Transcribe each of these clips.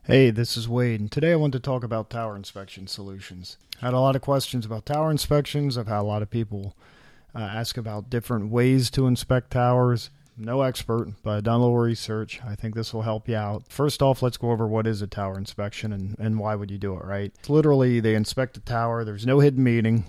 Hey, this is Wade, and today I want to talk about tower inspection solutions. I had a lot of questions about tower inspections. I've had a lot of people ask about different ways to inspect towers. I'm no expert, but I've done a little research. I think this will help you out. First off, let's go over what is a tower inspection and why would you do it, right? It's literally, they inspect the tower. There's no hidden meaning.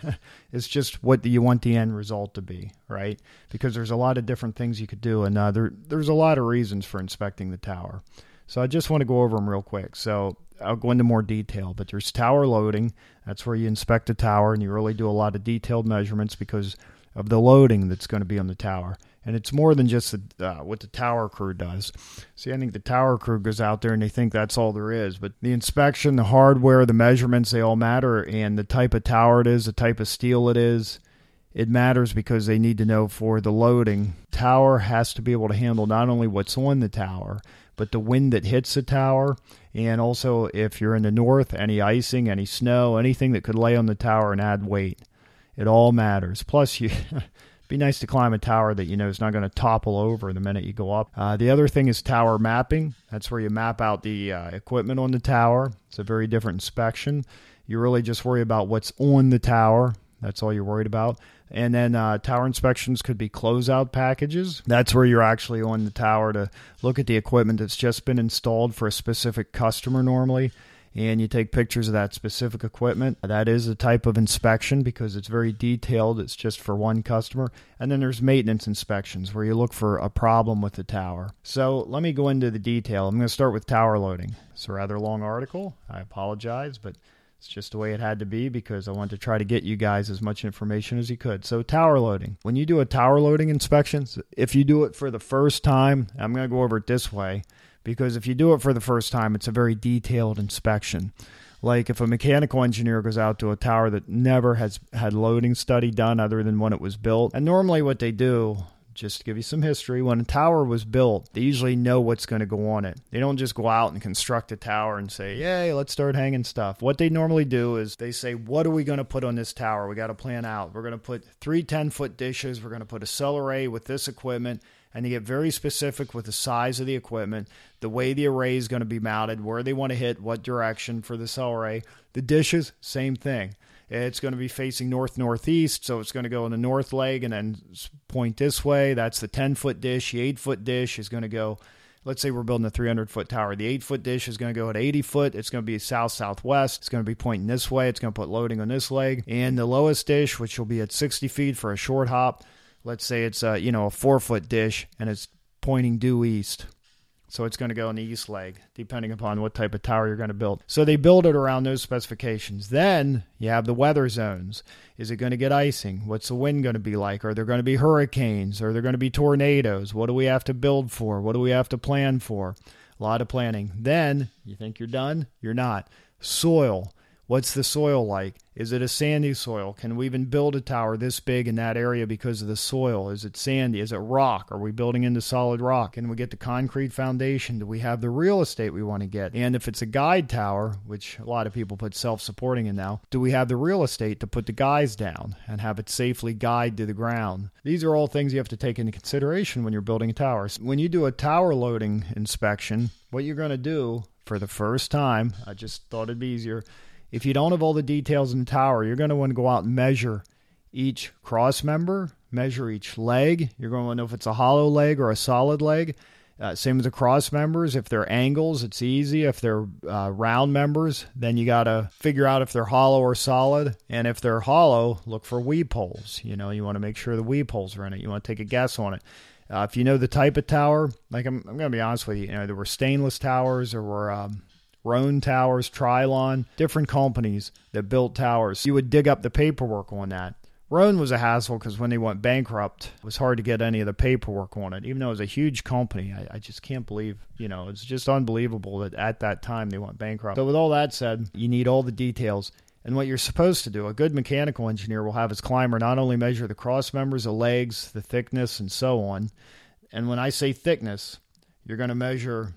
It's just what do you want the end result to be, right? Because there's a lot of different things you could do, and there's a lot of reasons for inspecting the tower. So I just want to go over them real quick. So I'll go into more detail, but there's tower loading. That's where you inspect a tower and you really do a lot of detailed measurements because of the loading that's going to be on the tower. And it's more than just what the tower crew does. See, I think the tower crew goes out there and they think that's all there is. But the inspection, the hardware, the measurements, they all matter. And the type of tower it is, the type of steel it is, it matters because they need to know for the loading. Tower has to be able to handle not only what's on the tower, but the wind that hits the tower, and also if you're in the north, any icing, any snow, anything that could lay on the tower and add weight. It all matters. Plus, it'd be nice to climb a tower that you know is not going to topple over the minute you go up. The other thing is tower mapping. That's where you map out the equipment on the tower. It's a very different inspection. You really just worry about what's on the tower. That's all you're worried about. And then tower inspections could be closeout packages. That's where you're actually on the tower to look at the equipment that's just been installed for a specific customer normally, and you take pictures of that specific equipment. That is a type of inspection because it's very detailed. It's just for one customer. And then there's maintenance inspections where you look for a problem with the tower. So let me go into the detail. I'm going to start with tower loading. It's a rather long article. I apologize, but it's just the way it had to be because I wanted to try to get you guys as much information as you could. So tower loading. When you do a tower loading inspection, if you do it for the first time, I'm going to go over it this way because if you do it for the first time, it's a very detailed inspection. Like if a mechanical engineer goes out to a tower that never has had loading study done other than when it was built, and normally what they do, just to give you some history, when a tower was built, they usually know what's going to go on it. They don't just go out and construct a tower and say, yay, let's start hanging stuff. What they normally do is they say, what are we going to put on this tower? We got to plan out. We're going to put 3 10-foot dishes. We're going to put a cell array with this equipment. And they get very specific with the size of the equipment, the way the array is going to be mounted, where they want to hit, what direction for the cell array. The dishes, same thing. It's going to be facing north-northeast, so it's going to go in the north leg and then point this way. That's the 10-foot dish. The 8-foot dish is going to go, let's say we're building a 300-foot tower. The 8-foot dish is going to go at 80 foot. It's going to be south-southwest. It's going to be pointing this way. It's going to put loading on this leg. And the lowest dish, which will be at 60 feet for a short hop, let's say it's a 4-foot dish and it's pointing due east. So it's going to go in the east leg, depending upon what type of tower you're going to build. So they build it around those specifications. Then you have the weather zones. Is it going to get icing? What's the wind going to be like? Are there going to be hurricanes? Are there going to be tornadoes? What do we have to build for? What do we have to plan for? A lot of planning. Then you think you're done? You're not. Soil. What's the soil like? Is it a sandy soil? Can we even build a tower this big in that area because of the soil? Is it sandy? Is it rock? Are we building into solid rock? Can we get the concrete foundation? Do we have the real estate we want to get? And if it's a guide tower, which a lot of people put self-supporting in now, do we have the real estate to put the guys down and have it safely guide to the ground? These are all things you have to take into consideration when you're building a tower. When you do a tower loading inspection, what you're going to do for the first time, I just thought it'd be easier, if you don't have all the details in the tower, you're going to want to go out and measure each cross member, measure each leg. You're going to want to know if it's a hollow leg or a solid leg. Same with the cross members. If they're angles, it's easy. If they're round members, then you got to figure out if they're hollow or solid. And if they're hollow, look for weep holes. You want to make sure the weep holes are in it. You want to take a guess on it. If you know the type of tower, like I'm going to be honest with you, there were stainless towers, there were Roan Towers, Trilon, different companies that built towers. You would dig up the paperwork on that. Roan was a hassle because when they went bankrupt, it was hard to get any of the paperwork on it. Even though it was a huge company, I just can't believe, it's just unbelievable that at that time they went bankrupt. So with all that said, you need all the details. And what you're supposed to do, a good mechanical engineer will have his climber not only measure the cross members, the legs, the thickness, and so on. And when I say thickness, you're going to measure,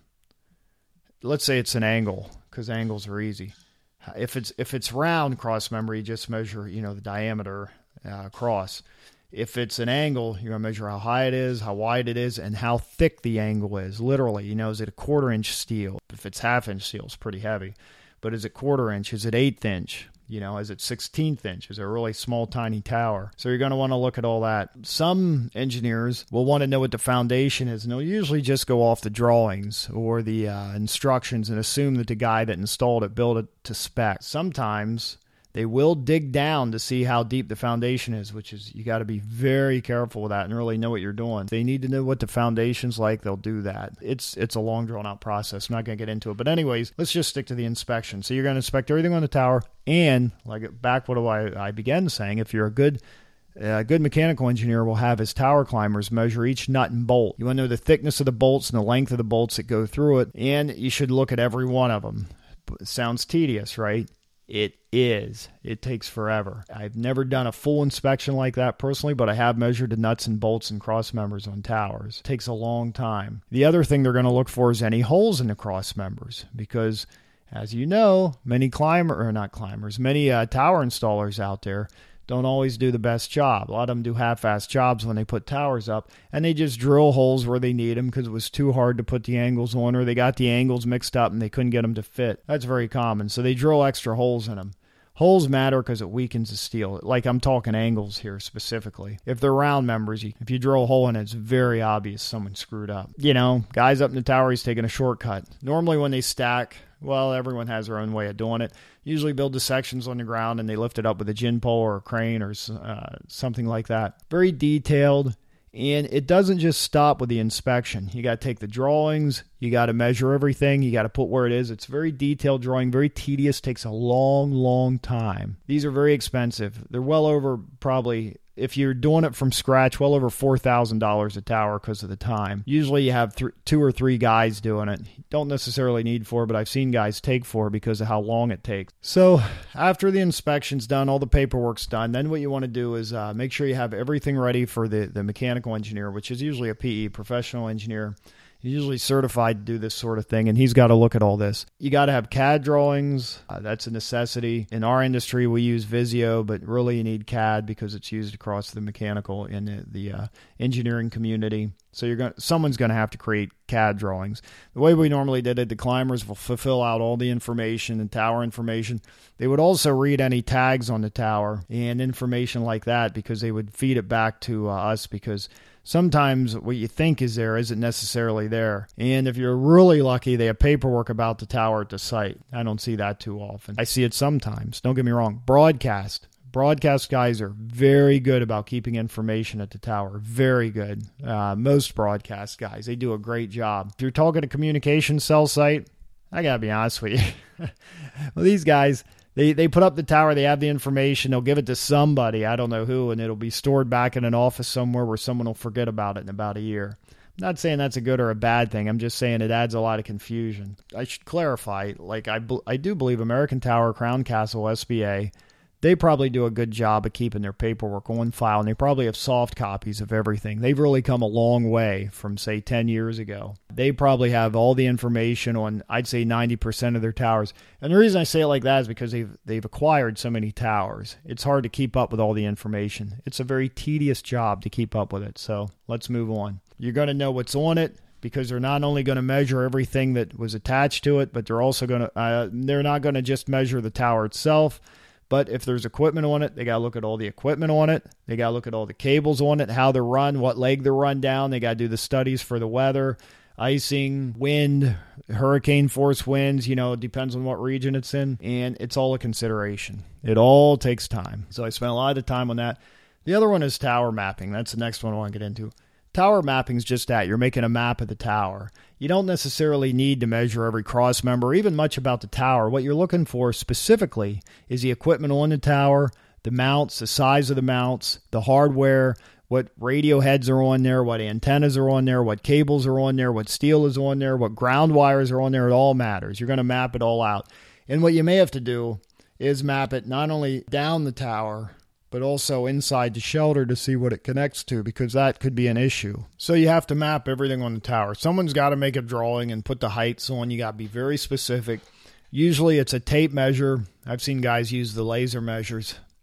let's say it's an angle, because angles are easy. If it's round cross member, you just measure, the diameter across. If it's an angle, you're going to measure how high it is, how wide it is, and how thick the angle is. Literally, is it a 1/4 inch steel? If it's 1/2 inch steel, it's pretty heavy. But is it 1/4 inch? Is it 1/8 inch? Is it 16th inch? Is it a really small, tiny tower? So you're going to want to look at all that. Some engineers will want to know what the foundation is, and they'll usually just go off the drawings or the instructions and assume that the guy that installed it built it to spec. Sometimes they will dig down to see how deep the foundation is, which is, you got to be very careful with that and really know what you're doing. If they need to know what the foundation's like, they'll do that. It's a long, drawn-out process. I'm not going to get into it. But anyways, let's just stick to the inspection. So you're going to inspect everything on the tower, and back what I began saying, if you're a good mechanical engineer, will have his tower climbers measure each nut and bolt. You want to know the thickness of the bolts and the length of the bolts that go through it, and you should look at every one of them. It sounds tedious, right? It is. It takes forever. I've never done a full inspection like that personally, but I have measured the nuts and bolts and cross members on towers. It takes a long time. The other thing they're going to look for is any holes in the cross members, because as you know, many tower installers out there don't always do the best job. A lot of them do half-assed jobs when they put towers up, and they just drill holes where they need them because it was too hard to put the angles on, or they got the angles mixed up and they couldn't get them to fit. That's very common. So they drill extra holes in them. Holes matter because it weakens the steel. Like, I'm talking angles here specifically. If they're round members, if you drill a hole in it, it's very obvious someone screwed up. Guys up in the tower, he's taking a shortcut. Normally when they stack, well, everyone has their own way of doing it. Usually build the sections on the ground and they lift it up with a gin pole or a crane or something like that. Very detailed. And it doesn't just stop with the inspection. You got to take the drawings. You got to measure everything. You got to put where it is. It's very detailed drawing, very tedious, takes a long, long time. These are very expensive. They're well over, probably, if you're doing it from scratch, well over $4,000 a tower because of the time. Usually you have 2 or 3 guys doing it. Don't necessarily need 4, but I've seen guys take 4 because of how long it takes. So after the inspection's done, all the paperwork's done, then what you want to do is make sure you have everything ready for the mechanical engineer, which is usually a PE, professional engineer. He's usually certified to do this sort of thing, and he's got to look at all this. You got to have CAD drawings. That's a necessity. In our industry, we use Visio, but really you need CAD because it's used across the mechanical and the engineering community. So someone's going to have to create CAD drawings. The way we normally did it, the climbers will fulfill out all the information and tower information. They would also read any tags on the tower and information like that because they would feed it back to us, because sometimes what you think is there isn't necessarily there. And if you're really lucky, they have paperwork about the tower at the site. I don't see that too often. I see it sometimes. Don't get me wrong. Broadcast guys are very good about keeping information at the tower. Very good. Most broadcast guys, they do a great job. If you're talking a communication cell site, I got to be honest with you. Well, these guys, They put up the tower, they have the information, they'll give it to somebody, I don't know who, and it'll be stored back in an office somewhere where someone will forget about it in about a year. I'm not saying that's a good or a bad thing, I'm just saying it adds a lot of confusion. I should clarify, I do believe American Tower, Crown Castle, SBA, they probably do a good job of keeping their paperwork on file, and they probably have soft copies of everything. They've really come a long way from, say, 10 years ago. They probably have all the information on, I'd say, 90% of their towers. And the reason I say it like that is because they've acquired so many towers. It's hard to keep up with all the information. It's a very tedious job to keep up with it. So let's move on. You're going to know what's on it, because they're not only going to measure everything that was attached to it, but they're also going to, they're not going to just measure the tower itself. But if there's equipment on it, they got to look at all the equipment on it. They got to look at all the cables on it, how they're run, what leg they're run down. They got to do the studies for the weather, icing, wind, hurricane force winds. It depends on what region it's in. And it's all a consideration. It all takes time. So I spent a lot of time on that. The other one is tower mapping. That's the next one I want to get into. Tower mapping is just that. You're making a map of the tower. You don't necessarily need to measure every cross member, or even much about the tower. What you're looking for specifically is the equipment on the tower, the mounts, the size of the mounts, the hardware, what radio heads are on there, what antennas are on there, what cables are on there, what steel is on there, what ground wires are on there. It all matters. You're going to map it all out. And what you may have to do is map it not only down the tower, but also inside the shelter to see what it connects to, because that could be an issue. So you have to map everything on the tower. Someone's got to make a drawing and put the heights on. You got to be very specific. Usually it's a tape measure. I've seen guys use the laser measures.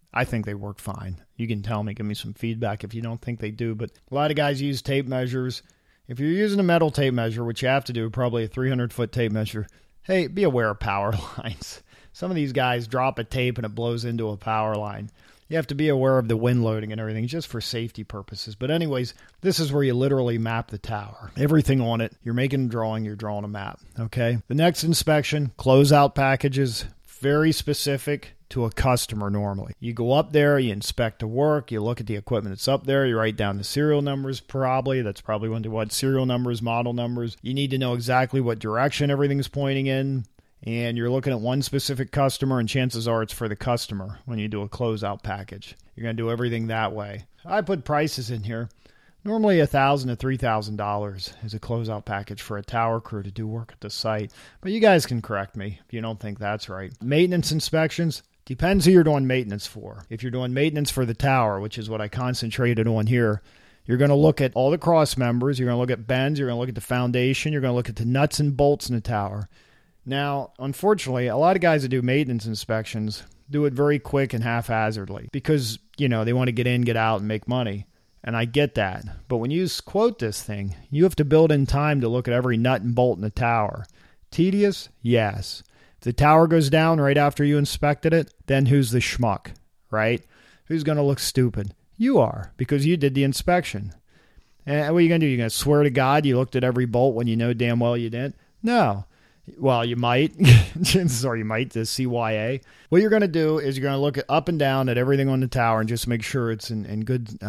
I think they work fine. You can tell me, give me some feedback if you don't think they do. But a lot of guys use tape measures. If you're using a metal tape measure, which you have to do, probably a 300-foot tape measure, hey, be aware of power lines. Some of these guys drop a tape and it blows into a power line. You have to be aware of the wind loading and everything just for safety purposes. But anyways, this is where you literally map the tower. Everything on it. You're making a drawing. You're drawing a map. Okay. The next inspection, closeout packages, very specific to a customer normally. You go up there, you inspect the work, you look at the equipment that's up there, you write down the serial numbers probably. That's probably what serial numbers, model numbers. You need to know exactly what direction everything's pointing in. And you're looking at one specific customer, and chances are it's for the customer when you do a closeout package. You're going to do everything that way. I put prices in here. Normally $1,000 to $3,000 is a closeout package for a tower crew to do work at the site. But you guys can correct me if you don't think that's right. Maintenance inspections. Depends who you're doing maintenance for. If you're doing maintenance for the tower, which is what I concentrated on here, you're going to look at all the cross members. You're going to look at bends. You're going to look at the foundation. You're going to look at the nuts and bolts in the tower. Now, unfortunately, a lot of guys that do maintenance inspections do it very quick and haphazardly because, they want to get in, get out, and make money. And I get that. But when you quote this thing, you have to build in time to look at every nut and bolt in the tower. Tedious? Yes. If the tower goes down right after you inspected it, then who's the schmuck, right? Who's going to look stupid? You are, because you did the inspection. And what are you going to do? You're going to swear to God you looked at every bolt when you know damn well you didn't? No. Well, you might. Chances are you might, the CYA. What you're going to do is you're going to look at up and down at everything on the tower and just make sure it's in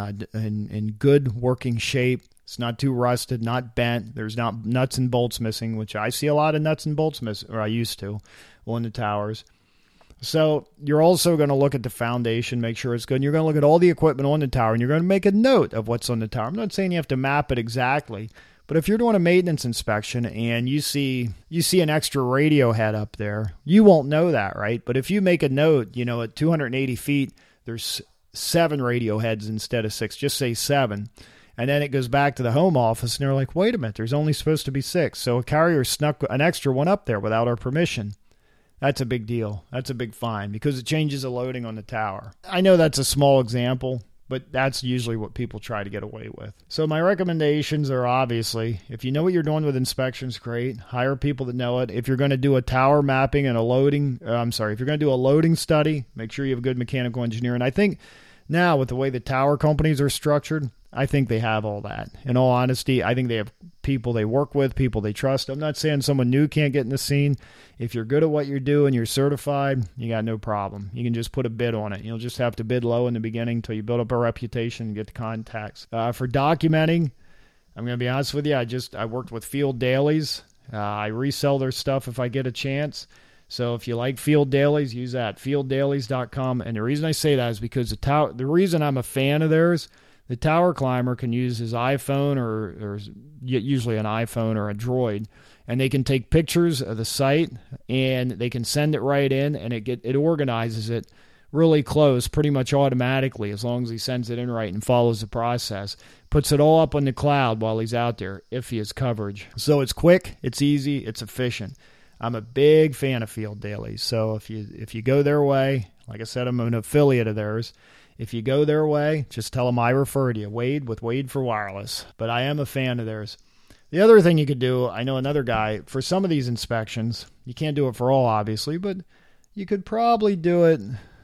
good working shape. It's not too rusted, not bent. There's not nuts and bolts missing, which I see a lot of nuts and bolts missing, or I used to, on the towers. So you're also going to look at the foundation, make sure it's good. And you're going to look at all the equipment on the tower, and you're going to make a note of what's on the tower. I'm not saying you have to map it exactly, but if you're doing a maintenance inspection and you see an extra radio head up there, you won't know that, right? But if you make a note, at 280 feet, there's 7 radio heads instead of 6. Just say 7. And then it goes back to the home office, and they're like, wait a minute, there's only supposed to be 6. So a carrier snuck an extra one up there without our permission. That's a big deal. That's a big fine because it changes the loading on the tower. I know that's a small example, but that's usually what people try to get away with. So my recommendations are obviously, if you know what you're doing with inspections, great. Hire people that know it. If you're going to do a tower mapping and if you're going to do a loading study, make sure you have a good mechanical engineer. And I think now with the way the tower companies are structured, I think they have all that. In all honesty, I think they have people they work with, people they trust. I'm not saying someone new can't get in the scene. If you're good at what you do and you're certified, you got no problem. You can just put a bid on it. You'll just have to bid low in the beginning until you build up a reputation and get the contacts. For documenting, I'm going to be honest with you, I worked with Field Dailies. I resell their stuff if I get a chance. So if you like Field Dailies, use that, fielddailies.com. And the reason I say that is because the reason I'm a fan of theirs, the tower climber can use his iPhone or usually an iPhone or a Droid, and they can take pictures of the site and they can send it right in, and it organizes it really close, pretty much automatically, as long as he sends it in right and follows the process. Puts it all up on the cloud while he's out there, if he has coverage. So it's quick, it's easy, it's efficient. I'm a big fan of Field Dailies. So if you go their way, like I said, I'm an affiliate of theirs. If you go their way, just tell them I referred you. Wade with Wade for Wireless. But I am a fan of theirs. The other thing you could do, I know another guy, for some of these inspections, you can't do it for all, obviously, but you could probably do it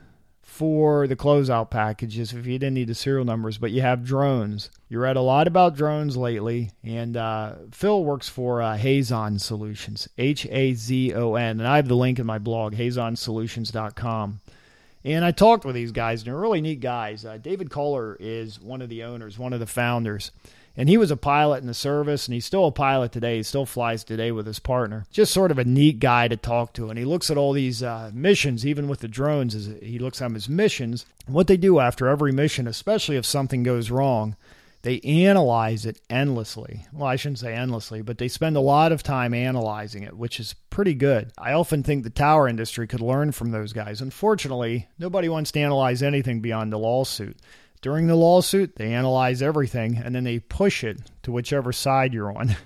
for the closeout packages if you didn't need the serial numbers, but you have drones. You read a lot about drones lately, and Phil works for Hazon Solutions, Hazon, and I have the link in my blog, hazonsolutions.com. And I talked with these guys, and they're really neat guys. David Kohler is one of the owners, one of the founders. And he was a pilot in the service, and he's still a pilot today. He still flies today with his partner. Just sort of a neat guy to talk to. And he looks at all these missions, even with the drones, he looks at them as missions. What they do after every mission, especially if something goes wrong, they analyze it endlessly. Well, I shouldn't say endlessly, but they spend a lot of time analyzing it, which is pretty good. I often think the tower industry could learn from those guys. Unfortunately, nobody wants to analyze anything beyond the lawsuit. During the lawsuit, they analyze everything, and then they push it to whichever side you're on.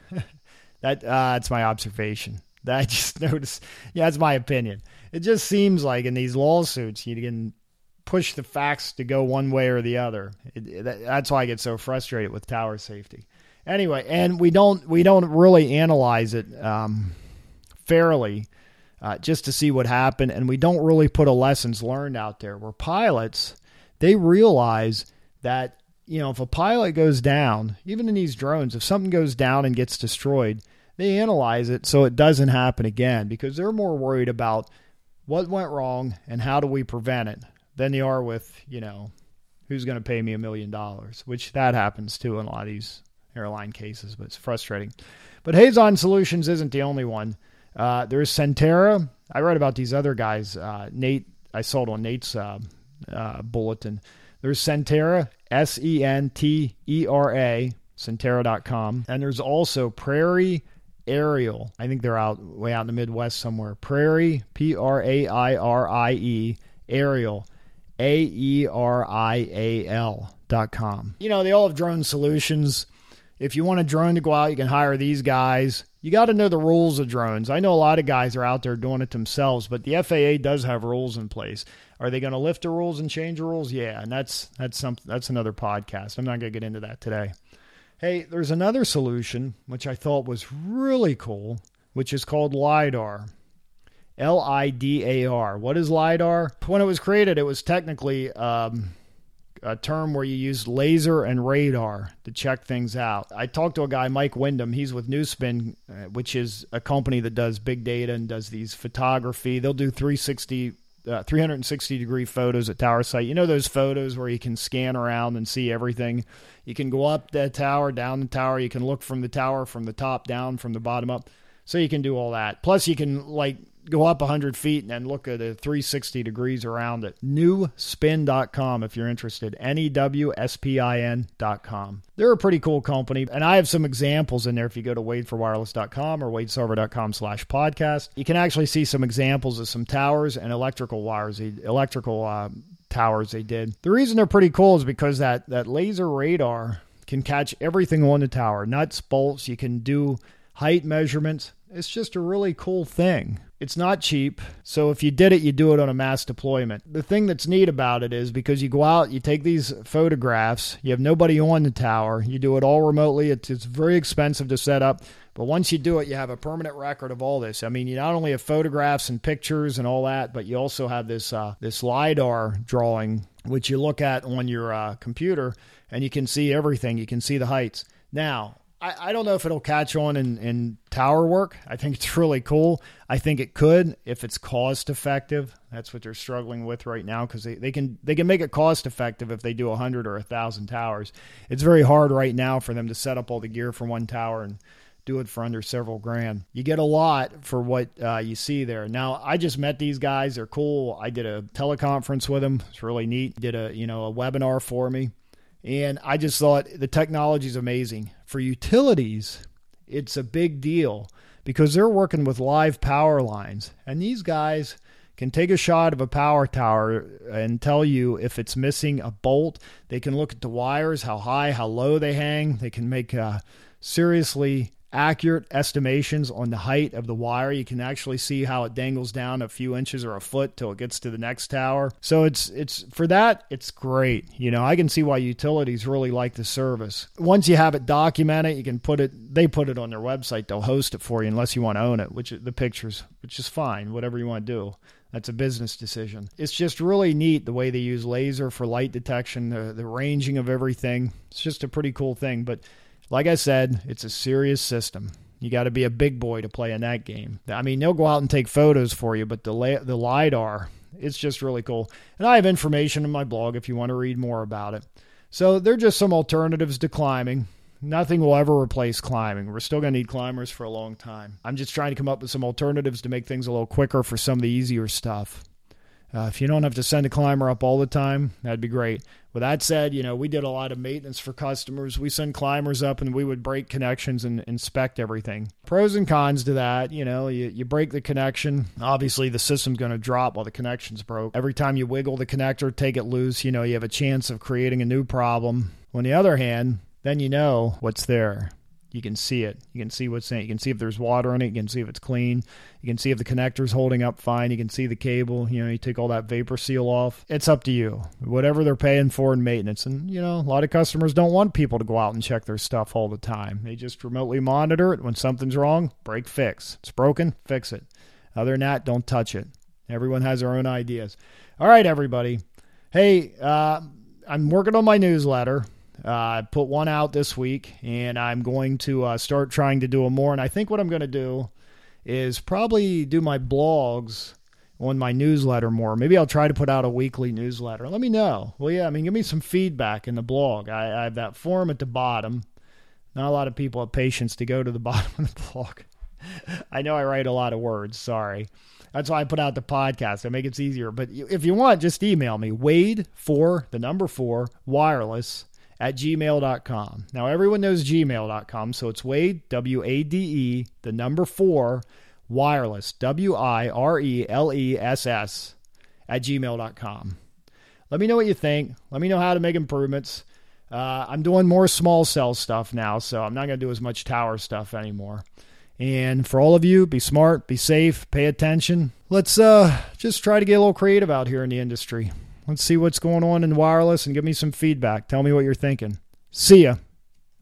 That's my observation. I just noticed. Yeah, that's my opinion. It just seems like in these lawsuits, you can push the facts to go one way or the other. That's why I get so frustrated with tower safety. Anyway, and we don't really analyze it fairly just to see what happened, and we don't really put a lessons learned out there where pilots, they realize that, if a pilot goes down, even in these drones, if something goes down and gets destroyed, they analyze it so it doesn't happen again, because they're more worried about what went wrong and how do we prevent it than they are with, who's going to pay me $1 million, which that happens too in a lot of these airline cases, but it's frustrating. But Hazon Solutions isn't the only one. There's Sentera. I read about these other guys. Nate, I saw it on Nate's bulletin. There's Sentera, Sentera, Sentera.com. And there's also Prairie Aerial. I think they're way out in the Midwest somewhere. Prairie, Prairie, Aerial, AERIAL.com. They all have drone solutions. If you want a drone to go out, you can hire these guys. You got to know the rules of drones. I know a lot of guys are out there doing it themselves, but the FAA does have rules in place. Are they going to lift the rules and change the rules? Yeah, and that's another podcast. I'm not going to get into that today. Hey, there's another solution, which I thought was really cool, which is called LiDAR. LiDAR. What is LiDAR? When it was created, it was technically a term where you use laser and radar to check things out. I talked to a guy, Mike Wyndham. He's with Newspin, which is a company that does big data and does these photography. They'll do 360-degree photos at tower site. Those photos where you can scan around and see everything. You can go up the tower, down the tower. You can look from the tower, from the top down, from the bottom up. So you can do all that. Plus, you can go up 100 feet and then look at it 360 degrees around it. Newspin.com if you're interested. NEWSPIN.com. They're a pretty cool company, and I have some examples in there if you go to wadeforwireless.com or wadesilver.com/podcast. You can actually see some examples of some towers and electrical towers they did. The reason they're pretty cool is because that laser radar can catch everything on the tower, nuts, bolts. You can do height measurements. It's just a really cool thing. It's not cheap, so if you did it, you do it on a mass deployment. The thing that's neat about it is because you go out, you take these photographs, you have nobody on the tower, you do it all remotely. It's very expensive to set up, but once you do it, you have a permanent record of all this. I mean, you not only have photographs and pictures and all that, but you also have this LiDAR drawing, which you look at on your computer, and you can see everything. You can see the heights. Now, I don't know if it'll catch on in tower work. I think it's really cool. I think it could if it's cost effective. That's what they're struggling with right now because they can make it cost effective if they do 100 or 1,000 towers. It's very hard right now for them to set up all the gear for one tower and do it for under several grand. You get a lot for what you see there. Now, I just met these guys. They're cool. I did a teleconference with them. It's really neat. Did a webinar for me. And I just thought the technology is amazing. For utilities, it's a big deal because they're working with live power lines. And these guys can take a shot of a power tower and tell you if it's missing a bolt. They can look at the wires, how high, how low they hang. They can make seriously accurate estimations on the height of the wire. You can actually see how it dangles down a few inches or a foot till it gets to the next tower. So it's for that, it's great. I can see why utilities really like the service. Once you have it documented, you can they put it on their website. They'll host it for you unless you want to own it, which is fine, whatever you want to do. That's a business decision. It's just really neat the way they use laser for light detection, the ranging of everything. It's just a pretty cool thing, but like I said, it's a serious system. You got to be a big boy to play in that game. I mean, they'll go out and take photos for you, but the LiDAR, it's just really cool. And I have information in my blog if you want to read more about it. So they're just some alternatives to climbing. Nothing will ever replace climbing. We're still going to need climbers for a long time. I'm just trying to come up with some alternatives to make things a little quicker for some of the easier stuff. If you don't have to send a climber up all the time, that'd be great. With that said, we did a lot of maintenance for customers. We send climbers up and we would break connections and inspect everything. Pros and cons to that, you break the connection. Obviously, the system's going to drop while the connection's broke. Every time you wiggle the connector, take it loose, you have a chance of creating a new problem. On the other hand, then you know what's there. You can see it. You can see what's in it. You can see if there's water in it. You can see if it's clean. You can see if the connector's holding up fine. You can see the cable. You take all that vapor seal off. It's up to you. Whatever they're paying for in maintenance. And, a lot of customers don't want people to go out and check their stuff all the time. They just remotely monitor it. When something's wrong, break, fix. It's broken, fix it. Other than that, don't touch it. Everyone has their own ideas. All right, everybody. Hey, I'm working on my newsletter. I put one out this week, and I'm going to start trying to do a more. And I think what I'm going to do is probably do my blogs on my newsletter more. Maybe I'll try to put out a weekly newsletter. Let me know. Well, yeah, give me some feedback in the blog. I have that form at the bottom. Not a lot of people have patience to go to the bottom of the blog. I know I write a lot of words. Sorry. That's why I put out the podcast. I make it easier. But if you want, just email me, wade4wireless@gmail.com. Now, everyone knows gmail.com, so it's Wade, WADE, 4, wireless, WIRELESS, @gmail.com. Let me know what you think. Let me know how to make improvements. I'm doing more small cell stuff now, so I'm not going to do as much tower stuff anymore. And for all of you, be smart, be safe, pay attention. Let's just try to get a little creative out here in the industry. Let's see what's going on in wireless and give me some feedback. Tell me what you're thinking. See ya.